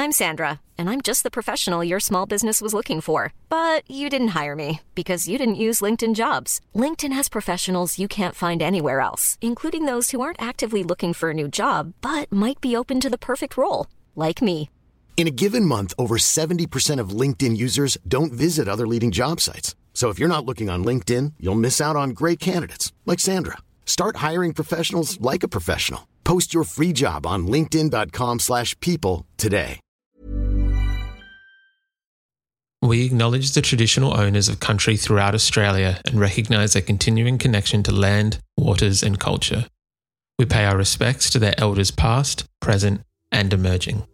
I'm Sandra, and I'm just the professional your small business was looking for. But you didn't hire me because you didn't use LinkedIn Jobs. LinkedIn has professionals you can't find anywhere else, including those who aren't actively looking for a new job, but might be open to the perfect role, like me. In a given month, over 70% of LinkedIn users don't visit other leading job sites. So if you're not looking on LinkedIn, you'll miss out on great candidates like Sandra. Start hiring professionals like a professional. Post your free job on linkedin.com/people today. We acknowledge the traditional owners of country throughout Australia and recognise their continuing connection to land, waters and culture. We pay our respects to their elders past, present and emerging.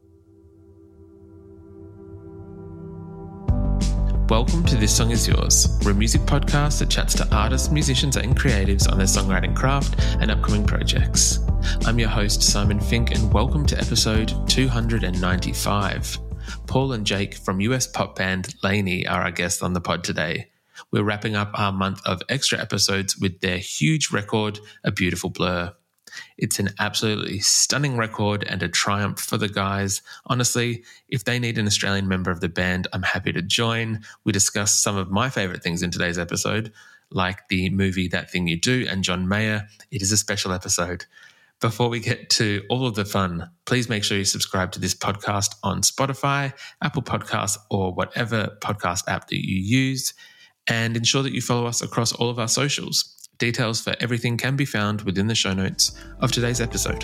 Welcome to This Song Is Yours. We're a music podcast that chats to artists, musicians and creatives on their songwriting craft and upcoming projects. I'm your host, Simon Fink, and welcome to episode 295. Paul and Jake from US pop band Laney are our guests on the pod today. We're wrapping up our month of extra episodes with their huge record, A Beautiful Blur. It's an absolutely stunning record and a triumph for the guys. Honestly, if they need an Australian member of the band, I'm happy to join. We discuss some of my favourite things in today's episode, like the movie That Thing You Do and John Mayer. It is a special episode. Before we get to all of the fun, please make sure you subscribe to this podcast on Spotify, Apple Podcasts, or whatever podcast app that you use, and ensure that you follow us across all of our socials. Details for everything can be found within the show notes of today's episode.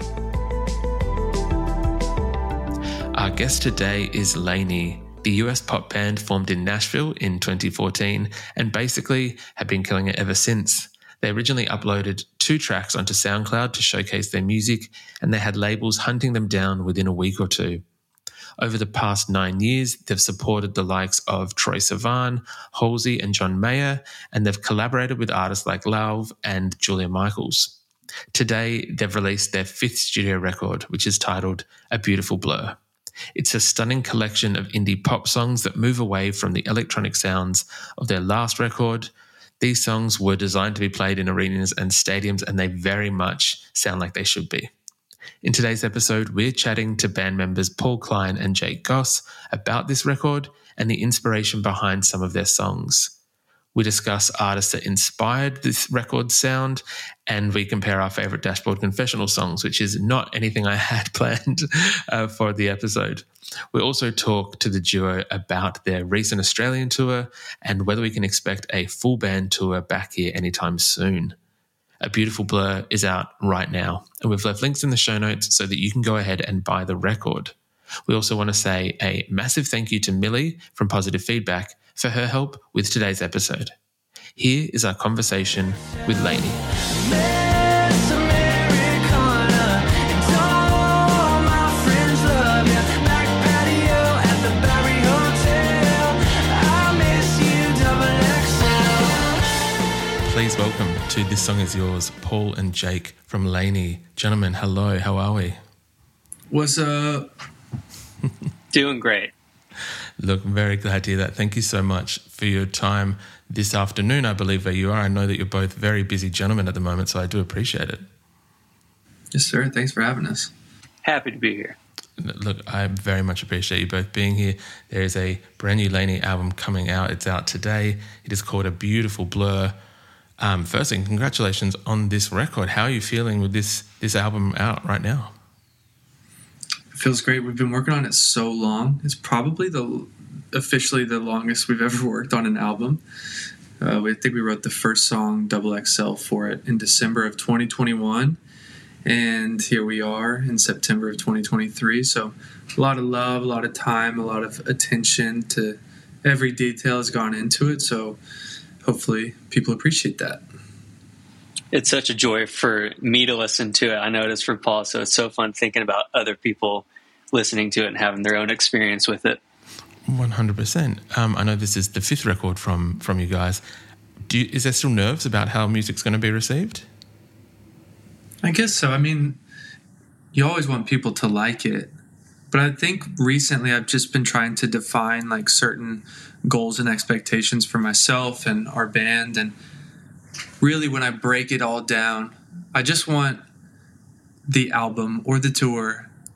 Our guest today is Laney, the US pop band formed in Nashville in 2014 and basically have been killing it ever since. They originally uploaded 2 tracks onto SoundCloud to showcase their music, and they had labels hunting them down within a week or two. Over the past 9 years, they've supported the likes of Troye Sivan, Halsey and John Mayer, and they've collaborated with artists like Lauv and Julia Michaels. Today, they've released their 5th studio record, which is titled A Beautiful Blur. It's a stunning collection of indie pop songs that move away from the electronic sounds of their last record. These songs were designed to be played in arenas and stadiums, and they very much sound like they should be. In today's episode, we're chatting to band members Paul Klein and Jake Goss about this record and the inspiration behind some of their songs. We discuss artists that inspired this record's sound, and we compare our favourite Dashboard Confessional songs, which is not anything I had planned for the episode. We also talk to the duo about their recent Australian tour and whether we can expect a full band tour back here anytime soon. A Beautiful Blur is out right now, and we've left links in the show notes so that you can go ahead and buy the record. We also want to say a massive thank you to Millie from Positive Feedback for her help with today's episode. Here is our conversation with Laney. Please welcome to This Song Is Yours, Paul and Jake from Laney. Gentlemen, hello, how are we? What's up? Doing great. Look, I'm very glad to hear that. Thank you so much for your time this afternoon, I believe, where you are. I know that you're both very busy gentlemen at the moment, so I do appreciate it. Yes, sir. Thanks for having us. Happy to be here. Look, I very much appreciate you both being here. There is a brand new Laney album coming out. It's out today. It is called A Beautiful Blur. Firstly, congratulations on this record. How are you feeling with this album out right now? It feels great. We've been working on it so long. It's probably officially the longest we've ever worked on an album. I think we wrote the first song, Double XL, for it in December of 2021. And here we are in September of 2023. So a lot of love, a lot of time, a lot of attention to every detail has gone into it. So hopefully people appreciate that. It's such a joy for me to listen to it. I know it is for Paul, so it's so fun thinking about other people listening to it and having their own experience with it. 100%. I know this is the 5th record from you guys. Is there still nerves about how music's going to be received? I guess so. I mean, you always want people to like it. But I think recently I've just been trying to define like certain goals and expectations for myself and our band. And really when I break it all down, I just want the album or the tour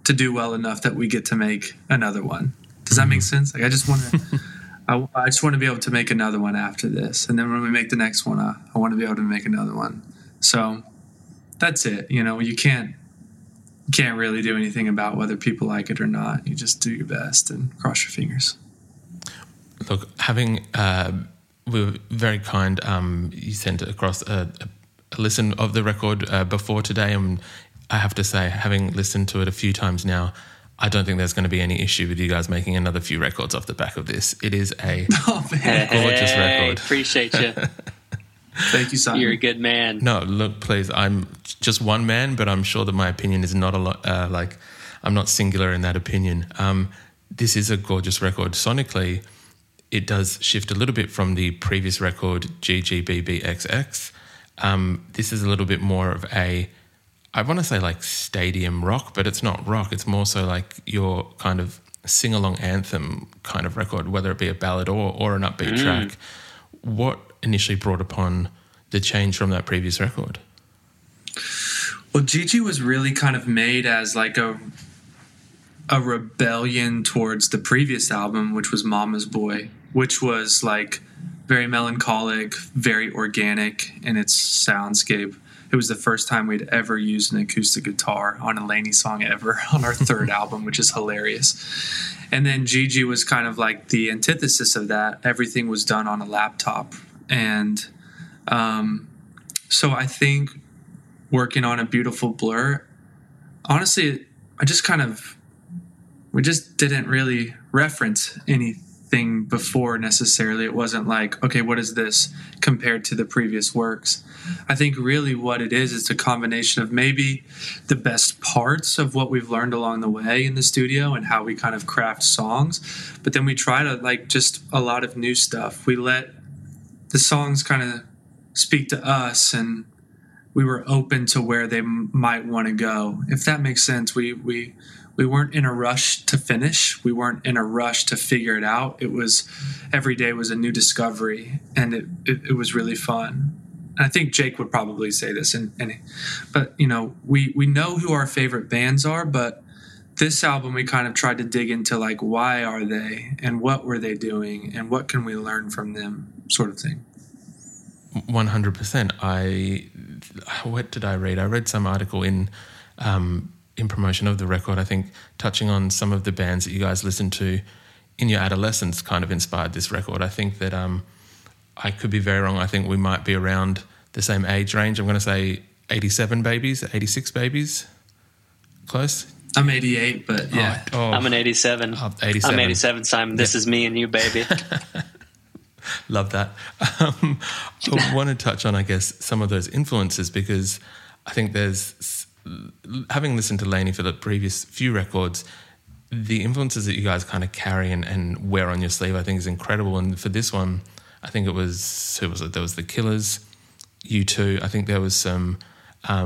to do well enough that we get to make another one. Does that make sense? Like I just want to. I just want to be able to make another one after this, and then when we make the next one, I want to be able to make another one. So that's it. You can't really do anything about whether people like it or not. You just do your best and cross your fingers. Look, we were very kind. You sent across a listen of the record before today, and I have to say, having listened to it a few times now, I don't think there's going to be any issue with you guys making another few records off the back of this. It is a gorgeous record. Appreciate you. Thank you, Simon. You're a good man. No, look, please. I'm just one man, but I'm sure that my opinion is not a lot. I'm not singular in that opinion. This is a gorgeous record. Sonically, it does shift a little bit from the previous record, GGBBXX. This is a little bit more of I want to say like stadium rock, but it's not rock. It's more so like your kind of sing-along anthem kind of record, whether it be a ballad or an upbeat track. What initially brought upon the change from that previous record? Well, Gigi was really kind of made as like a rebellion towards the previous album, which was Mama's Boy, which was like very melancholic, very organic in its soundscape. It was the first time we'd ever used an acoustic guitar on a LANY song ever on our third album, which is hilarious. And then Gigi was kind of like the antithesis of that. Everything was done on a laptop. And so I think working on A Beautiful Blur, honestly, we just didn't really reference anything before necessarily. It wasn't like, okay, what is this compared to the previous works? I think really what it is a combination of maybe the best parts of what we've learned along the way in the studio and how we kind of craft songs, but then we try to like just a lot of new stuff. We let the songs kind of speak to us, and we were open to where they might want to go, if that makes sense. We weren't in a rush to finish. We weren't in a rush to figure it out. It was every day was a new discovery, and it was really fun. And I think Jake would probably say this, but we know who our favorite bands are, but this album we kind of tried to dig into like, why are they and what were they doing and what can we learn from them, sort of thing. 100%. What did I read? I read some article in promotion of the record, I think, touching on some of the bands that you guys listened to in your adolescence kind of inspired this record. I think that I could be very wrong. I think we might be around the same age range. I'm going to say 87 babies, 86 babies. Close? I'm 88, but yeah. I'm an 87. 87. I'm 87, Simon. This is me and you, baby. Love that. I want to touch on, I guess, some of those influences, because I think there's, having listened to LANY for the previous few records, the influences that you guys kind of carry and wear on your sleeve, I think is incredible. And for this one, I think it was, who was it? There was The Killers, U2. I think there was some I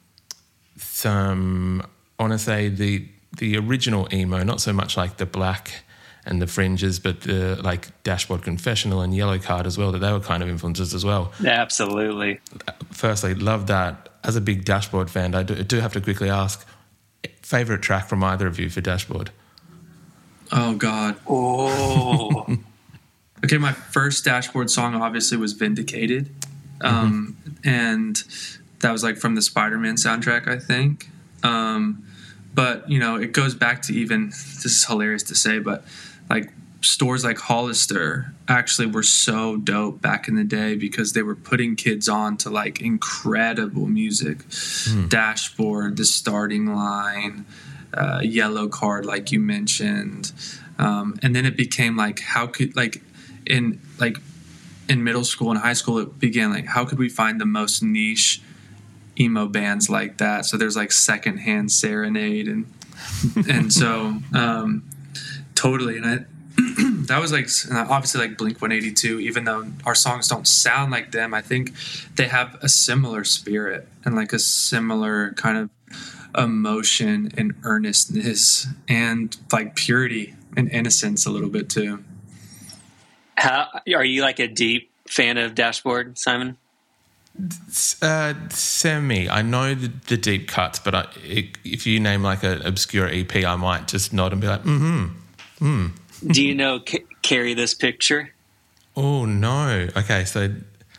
want to say the original emo, not so much like the Black and the Fringes, but the like Dashboard Confessional and Yellow Card as well, that they were kind of influences as well. Absolutely. Firstly, love that. As a big Dashboard fan, I do have to quickly ask, favourite track from either of you for Dashboard? Oh, God. Oh. Okay, my first Dashboard song obviously was Vindicated. And that was like from the Spider-Man soundtrack, I think. But, it goes back to even, this is hilarious to say, but like stores like Hollister actually were so dope back in the day because they were putting kids on to like incredible music. Dashboard, The Starting Line, Yellow Card, like you mentioned. And then it became like, how could in middle school and high school, it began like, how could we find the most niche emo bands like that? So there's like Secondhand Serenade and so totally. And that was like obviously like Blink-182, even though our songs don't sound like them, I think they have a similar spirit and like a similar kind of emotion and earnestness and like purity and innocence a little bit too. How are you like a deep fan of Dashboard, Simon? Semi. I know the deep cuts, but if you name like an obscure EP, I might just nod and be like, Do you know Carry This Picture? Oh, no. Okay, so...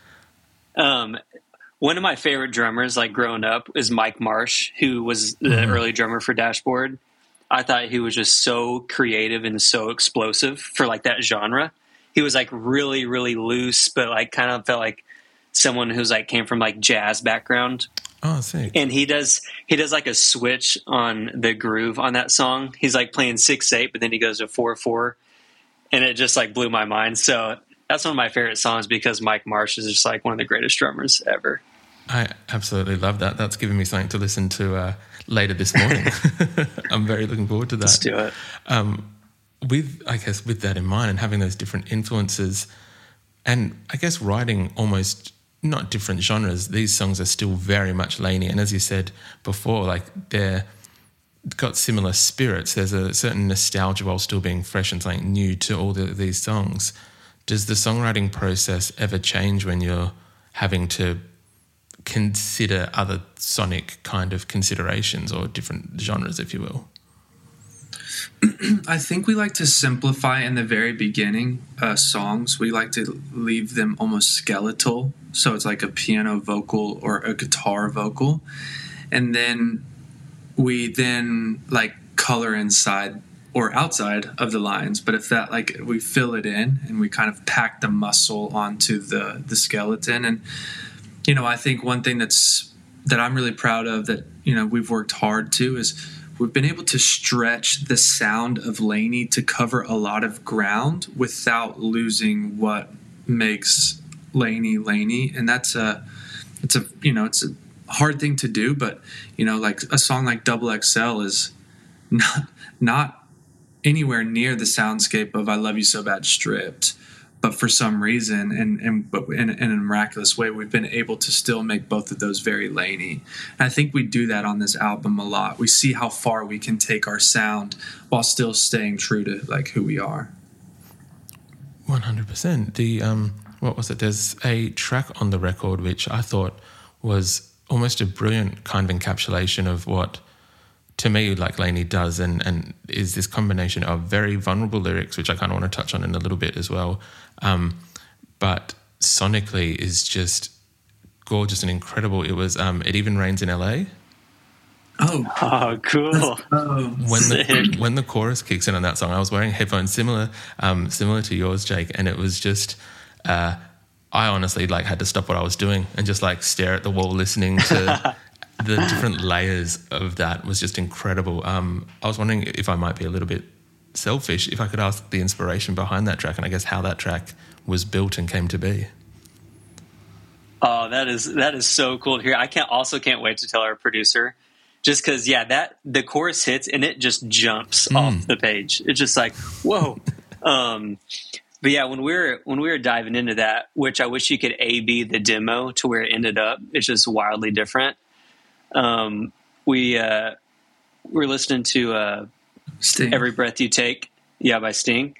One of my favorite drummers, like growing up, is Mike Marsh, who was the early drummer for Dashboard. I thought he was just so creative and so explosive for like that genre. He was like really, really loose, but like kind of felt like someone who's like came from like jazz background. Oh, sick. And he does like a switch on the groove on that song. He's like playing 6/8, but then he goes to 4/4, and it just like blew my mind. So that's one of my favorite songs because Mike Marsh is just like one of the greatest drummers ever. I absolutely love that. That's given me something to listen to later this morning. I'm very looking forward to that. Let's do it. With that in mind and having those different influences, and I guess writing almost not different genres, these songs are still very much Laney. And as you said before, like they're got similar spirits. There's a certain nostalgia while still being fresh and something new to all these songs. Does the songwriting process ever change when you're having to consider other sonic kind of considerations or different genres, if you will? I think we like to simplify in the very beginning songs. We like to leave them almost skeletal. So it's like a piano vocal or a guitar vocal. And then we like color inside or outside of the lines. But if that, like, we fill it in and we kind of pack the muscle onto the skeleton. And, you know, I think one thing that I'm really proud of that, you know, we've worked hard to is we've been able to stretch the sound of Laney to cover a lot of ground without losing what makes Laney. And it's a hard thing to do, but, you know, like a song like XXL is not anywhere near the soundscape of I Love You So Bad stripped. But for some reason, but in a miraculous way, we've been able to still make both of those very Laney. And I think we do that on this album a lot. We see how far we can take our sound while still staying true to like who we are. 100%. The what was it? There's a track on the record which I thought was almost a brilliant kind of encapsulation of what, to me, like Laney does, and is this combination of very vulnerable lyrics, which I kind of want to touch on in a little bit as well, but sonically is just gorgeous and incredible. It was It Even Rains in LA. Oh, cool. When the chorus kicks in on that song, I was wearing headphones similar to yours, Jake, and it was just I honestly like had to stop what I was doing and just like stare at the wall listening to the different layers of that. Was just incredible. I was wondering if I might be a little bit selfish, if I could ask the inspiration behind that track and I guess how that track was built and came to be. Oh, that is so cool to hear. I can't wait to tell our producer, just because, the chorus hits and it just jumps off the page. It's just like, whoa. But yeah, when we were diving into that, which I wish you could A/B the demo to where it ended up, it's just wildly different. We're listening to Sting. Every Breath You Take, by Sting.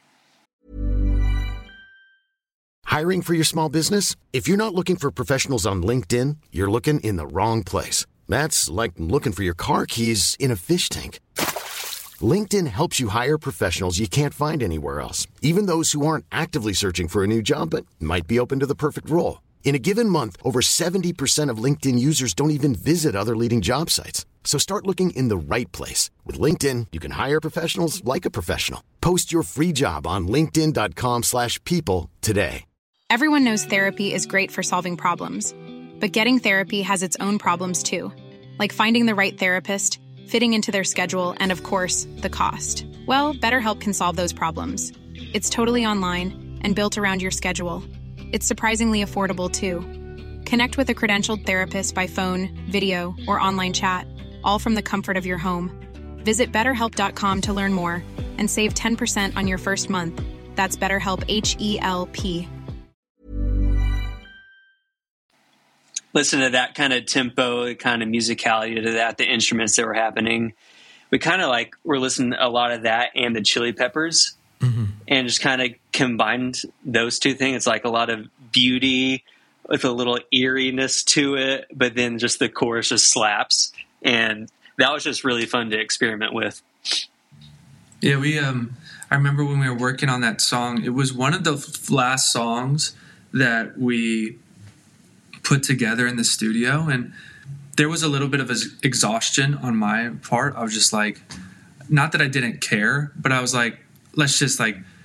Hiring for your small business? If you're not looking for professionals on LinkedIn, you're looking in the wrong place. That's like looking for your car keys in a fish tank. LinkedIn helps you hire professionals you can't find anywhere else, even those who aren't actively searching for a new job but might be open to the perfect role. In a given month, over 70% of LinkedIn users don't even visit other leading job sites. So start looking in the right place. With LinkedIn, you can hire professionals like a professional. Post your free job on linkedin.com/people today. Everyone knows therapy is great for solving problems. But getting therapy has its own problems too. Like finding the right therapist, fitting into their schedule, and of course, the cost. Well, BetterHelp can solve those problems. It's totally online and built around your schedule. It's surprisingly affordable, too. Connect with a credentialed therapist by phone, video, or online chat, all from the comfort of your home. Visit BetterHelp.com to learn more and save 10% on your first month. That's BetterHelp, H-E-L-P. Listen to that kind of tempo, kind of musicality to that, the instruments that were happening. We kind of we're listening to a lot of that and the Chili Peppers. And just kind of combined those two things. It's like a lot of beauty, with a little eeriness to it, but then just the chorus just slaps. And that was just really fun to experiment with. Yeah, I remember when we were working on that song, it was one of the last songs that we put together in the studio, and there was a little bit of exhaustion on my part. I was just like, not that I didn't care, but I was like, let's just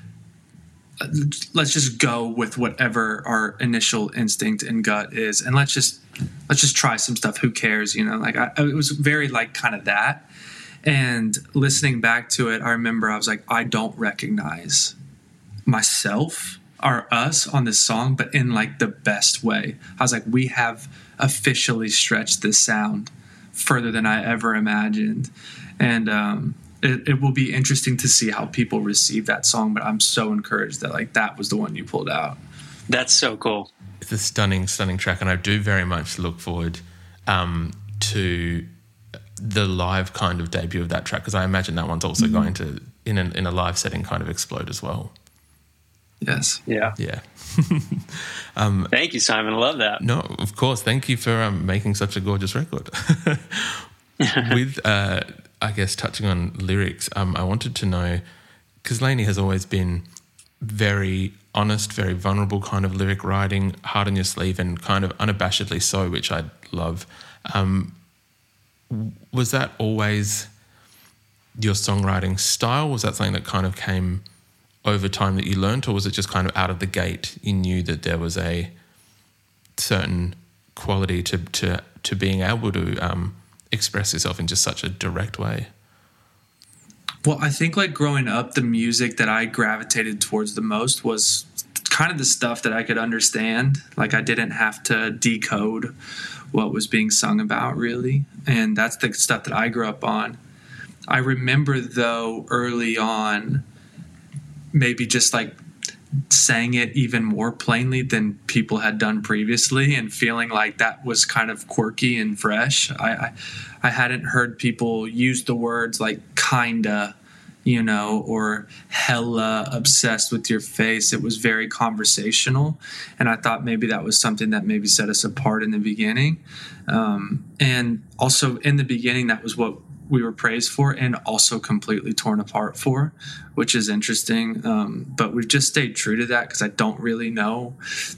go with whatever our initial instinct and gut is, and let's just try some stuff. Who cares, Like it was very like kind of that. And listening back to it, I remember I was like, I don't recognize myself or us on this song, but in like the best way. I was like, we have officially stretched this sound further than I ever imagined. And it will be interesting to see how people receive that song, but I'm so encouraged that like that was the one you pulled out. That's so cool. It's a stunning, stunning track, and I do very much look forward to the live kind of debut of that track, because I imagine that one's also going to, in a live setting, kind of explode as well. Yes. Yeah. Thank you, Simon. I love that. No, of course. Thank you for making such a gorgeous record. With, I guess, touching on lyrics, I wanted to know, because Lainey has always been very honest, very vulnerable kind of lyric writing, heart on your sleeve, and kind of unabashedly so, which I love. Was that always your songwriting style? Was that something that kind of came over time that you learned, or was it just kind of out of the gate you knew that there was a certain quality to being able to express yourself in just such a direct way? Well, I think like growing up, the music that I gravitated towards the most was kind of the stuff that I could understand. Like I didn't have to decode what was being sung about, really. And that's the stuff that I grew up on. I remember, though, early on, maybe just like saying it even more plainly than people had done previously, and feeling like that was kind of quirky and fresh. I hadn't heard people use the words like kinda, or hella obsessed with your face. It was very conversational, and I thought maybe that was something that maybe set us apart in the beginning. And also in the beginning, that was what we were praised for, and also completely torn apart for, which is interesting. But we've just stayed true to that, because I don't really know,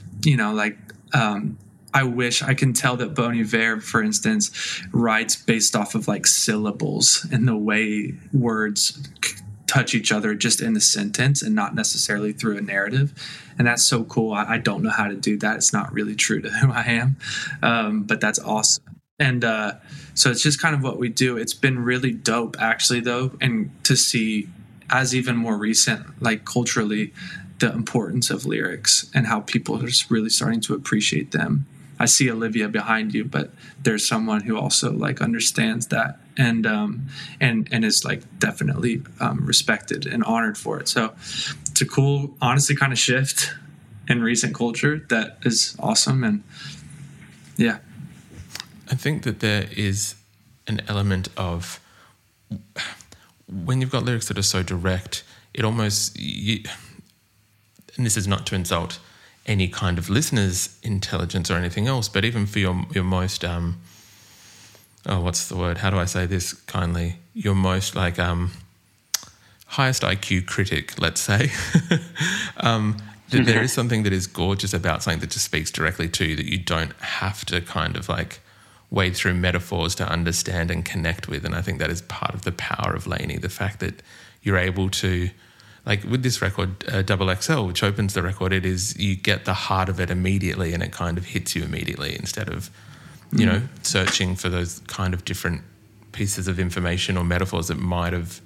I wish I can tell that Bon Iver, for instance, writes based off of like syllables and the way words touch each other just in the sentence and not necessarily through a narrative. And that's so cool. I don't know how to do that. It's not really true to who I am, but that's awesome. And so it's just kind of what we do. It's been really dope, actually, though, and to see, as even more recent, like culturally, the importance of lyrics and how people are just really starting to appreciate them. I see Olivia behind you, but there's someone who also like understands that and is like definitely respected and honored for it. So it's a cool, honestly, kind of shift in recent culture that is awesome. And yeah. I think that there is an element of, when you've got lyrics that are so direct, it almost, and this is not to insult any kind of listener's intelligence or anything else, but even for your most, what's the word? How do I say this kindly? Your most like highest IQ critic, let's say, there is something that is gorgeous about something that just speaks directly to you, that you don't have to kind of like wade through metaphors to understand and connect with. And I think that is part of the power of Lainey, the fact that you're able to, like with this record, Double XL, which opens the record, it is, you get the heart of it immediately and it kind of hits you immediately, instead of, searching for those kind of different pieces of information or metaphors that might have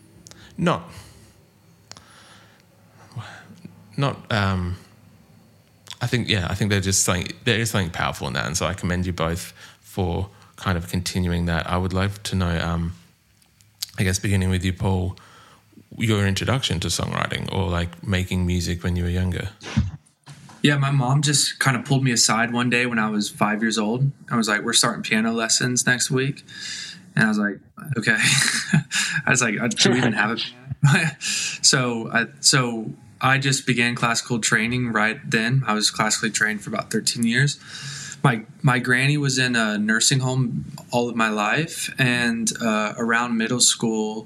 I think they're just something, there is something powerful in that. And so I commend you both for kind of continuing that. I would love to know, I guess beginning with you, Paul, your introduction to songwriting or like making music when you were younger. Yeah, my mom just kind of pulled me aside one day when I was 5 years old. I was like, we're starting piano lessons next week. And I was like, okay. I was like, do we even have a piano? So I just began classical training right then. I was classically trained for about 13 years. My granny was in a nursing home all of my life, and around middle school,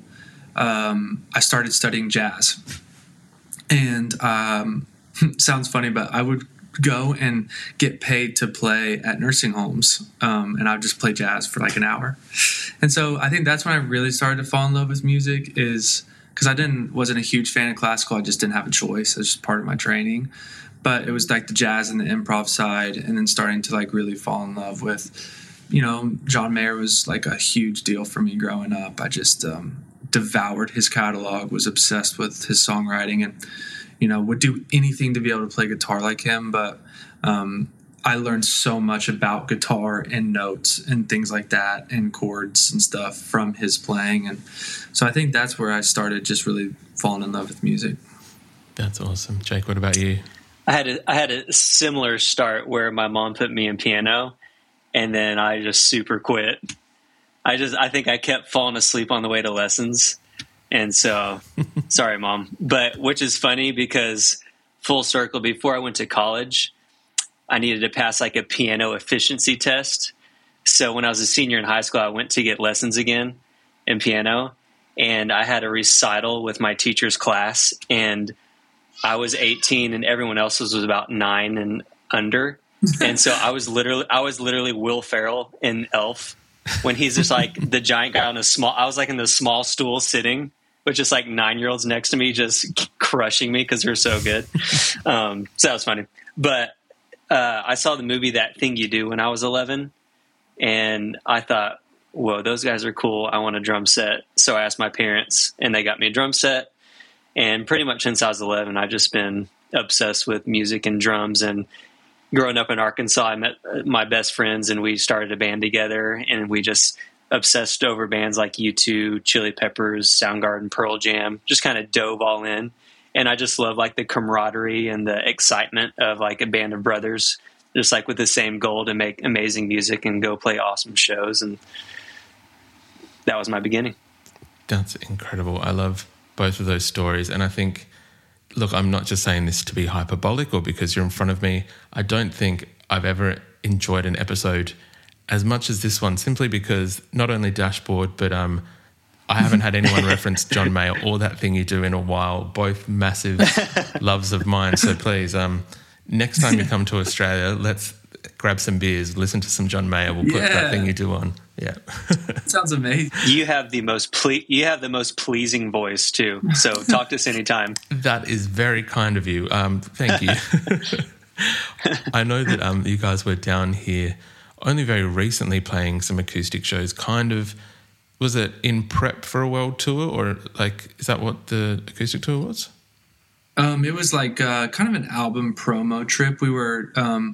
I started studying jazz. And sounds funny, but I would go and get paid to play at nursing homes, and I would just play jazz for like an hour. And so I think that's when I really started to fall in love with music, is because I wasn't a huge fan of classical. I just didn't have a choice. It was just part of my training. But it was like the jazz and the improv side, and then starting to like really fall in love with, John Mayer was like a huge deal for me growing up. I just devoured his catalog, was obsessed with his songwriting, and would do anything to be able to play guitar like him. But I learned so much about guitar and notes and things like that and chords and stuff from his playing. And so I think that's where I started just really falling in love with music. That's awesome. Jake, what about you? I had a similar start where my mom put me in piano, and then I just super quit. I think I kept falling asleep on the way to lessons. And so, sorry, Mom. But which is funny because full circle, before I went to college, I needed to pass like a piano efficiency test. So when I was a senior in high school, I went to get lessons again in piano, and I had a recital with my teacher's class, and I was 18 and everyone else was about 9 and under. And so I was literally Will Ferrell in Elf when he's just like the giant guy I was like in the small stool sitting with just like 9-year-olds next to me, just crushing me because they're so good. So that was funny. But I saw the movie That Thing You Do when I was 11, and I thought, whoa, those guys are cool. I want a drum set. So I asked my parents, and they got me a drum set. And pretty much since I was 11, I've just been obsessed with music and drums. And growing up in Arkansas, I met my best friends, and we started a band together, and we just obsessed over bands like U2, Chili Peppers, Soundgarden, Pearl Jam, just kind of dove all in. And I just love like the camaraderie and the excitement of like a band of brothers, just like with the same goal to make amazing music and go play awesome shows. And that was my beginning. That's incredible. I love both of those stories. And I think, look, I'm not just saying this to be hyperbolic or because you're in front of me. I don't think I've ever enjoyed an episode as much as this one, simply because not only Dashboard, but I haven't had anyone reference John Mayer or That Thing You Do in a while, both massive loves of mine. So please, next time you come to Australia, let's grab some beers, listen to some John Mayer. We'll put That Thing You Do on. Yeah. Sounds amazing. You have the most pleasing voice too. So talk to us anytime. That is very kind of you. Thank you. I know that you guys were down here only very recently playing some acoustic shows. Kind of, was it in prep for a world tour, or like, is that what the acoustic tour was? It was like kind of an album promo trip. We were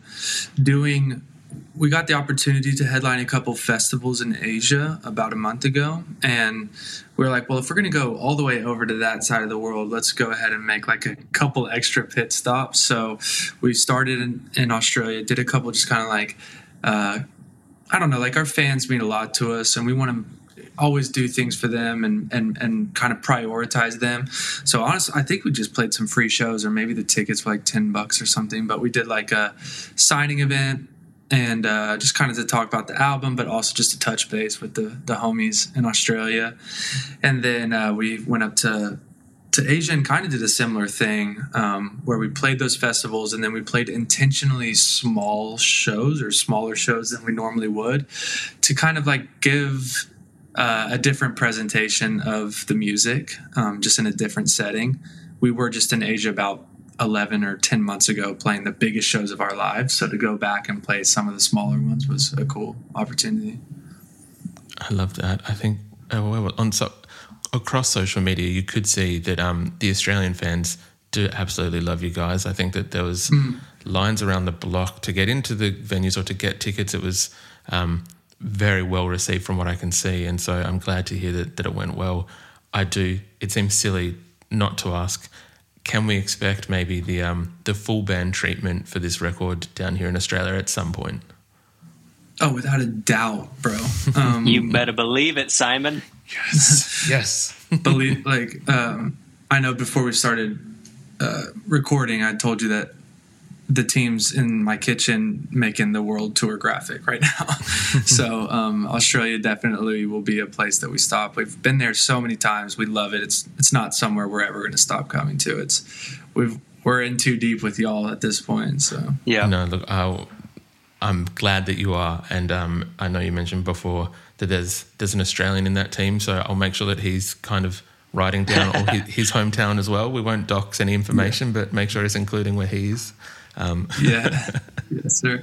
we got the opportunity to headline a couple festivals in Asia about a month ago. And we were like, well, if we're going to go all the way over to that side of the world, let's go ahead and make like a couple extra pit stops. So we started in Australia, did a couple just kind of like, I don't know, like our fans mean a lot to us, and we want to always do things for them and kind of prioritize them. So honestly, I think we just played some free shows, or maybe the tickets were like $10 or something, but we did like a signing event and just kind of to talk about the album, but also just to touch base with the homies in Australia. And then we went up to Asia and kind of did a similar thing where we played those festivals, and then we played intentionally small shows or smaller shows than we normally would to kind of like give a different presentation of the music, just in a different setting. We were just in Asia about 11 or 10 months ago playing the biggest shows of our lives. So to go back and play some of the smaller ones was a cool opportunity. I love that. I think across social media, you could see that the Australian fans do absolutely love you guys. I think that there was lines around the block to get into the venues or to get tickets. It was very well received from what I can see. And so I'm glad to hear that it went well. It seems silly not to ask, can we expect maybe the full band treatment for this record down here in Australia at some point? Oh, without a doubt, bro. You better believe it, Simon. Yes. I know before we started recording, I told you that the team's in my kitchen making the world tour graphic right now. So Australia definitely will be a place that we stop. We've been there so many times. We love it. It's not somewhere we're ever going to stop coming to. We're in too deep with y'all at this point. So yeah. No, look, I'm glad that you are, and I know you mentioned before that there's an Australian in that team, so I'll make sure that he's kind of writing down all his hometown as well. We won't dox any information, but make sure it's including where he is. Yes, sir.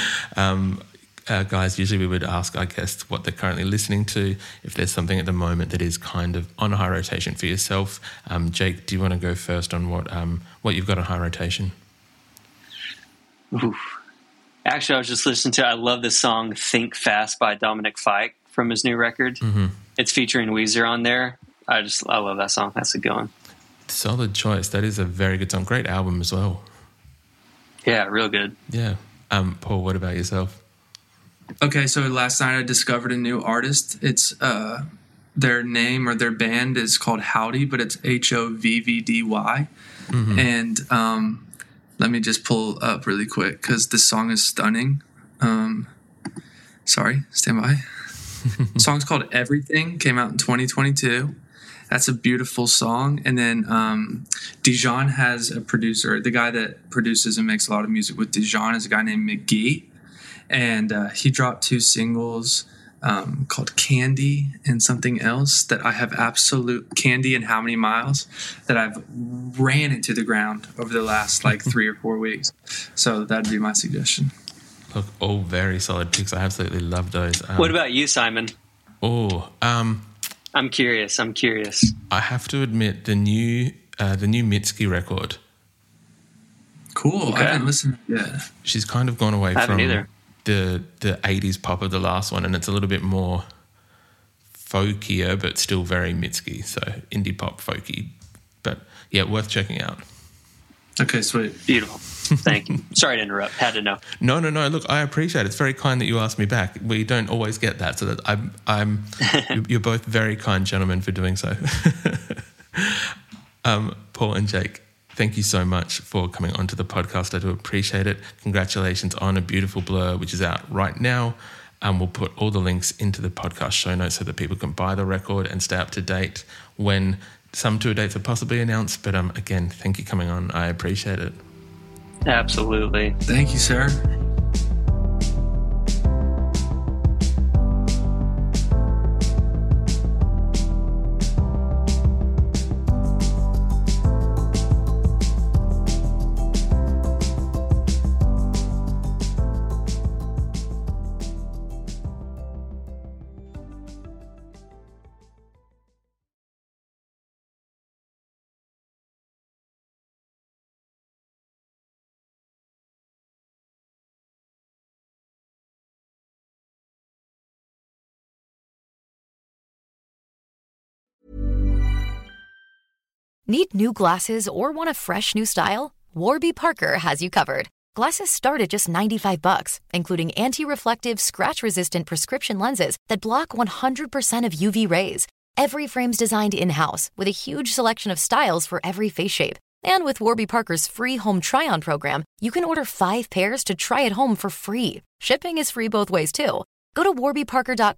Guys, usually we would ask our guests what they're currently listening to, if there's something at the moment that is kind of on high rotation for yourself. Jake, do you want to go first on what you've got on high rotation? Oof. Actually, I was just listening to, I love the song Think Fast by Dominic Fike from his new record. Mm-hmm. It's featuring Weezer on there. I love that song. That's a good one. Solid choice. That is a very good song. Great album as well. Yeah, real good. Yeah. Paul, what about yourself? Okay, so last night I discovered a new artist. It's their name or their band is called Howdy, but it's HOVVDY. Mm-hmm. And let me just pull up really quick because this song is stunning. Sorry, stand by. The song's called Everything, came out in 2022. That's a beautiful song. And then Dijon has a producer. The guy that produces and makes a lot of music with Dijon is a guy named McGee. And he dropped 2 singles called Candy and something else that I have absolute Candy and How Many Miles that I've ran into the ground over the last 3 or 4 weeks. So that'd be my suggestion. Look, all very solid picks. I absolutely love those. What about you, Simon? I'm curious. I have to admit the new Mitski record. Cool. Okay. I haven't listened yet. She's kind of gone away from the 80s pop of the last one, and it's a little bit more folkier, but still very Mitski. So indie pop folky. But yeah, worth checking out. Okay, sweet. Beautiful. Thank you. Sorry to interrupt. Had to know. No. Look, I appreciate it. It's very kind that you asked me back. We don't always get that, so that you're both very kind gentlemen for doing so. Paul and Jake, thank you so much for coming onto the podcast. I do appreciate it. Congratulations on A Beautiful Blur, which is out right now. We'll put all the links into the podcast show notes so that people can buy the record and stay up to date when some tour dates are possibly announced. But again, thank you for coming on. I appreciate it. Absolutely. Thank you, sir. Need new glasses or want a fresh new style? Warby Parker has you covered. Glasses start at just $95, including anti-reflective, scratch-resistant prescription lenses that block 100% of UV rays. Every frame's designed in-house with a huge selection of styles for every face shape. And with Warby Parker's free home try-on program, you can order 5 pairs to try at home for free. Shipping is free both ways, too. Go to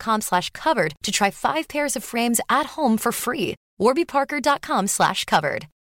warbyparker.com/covered to try 5 pairs of frames at home for free. warbyparker.com/covered.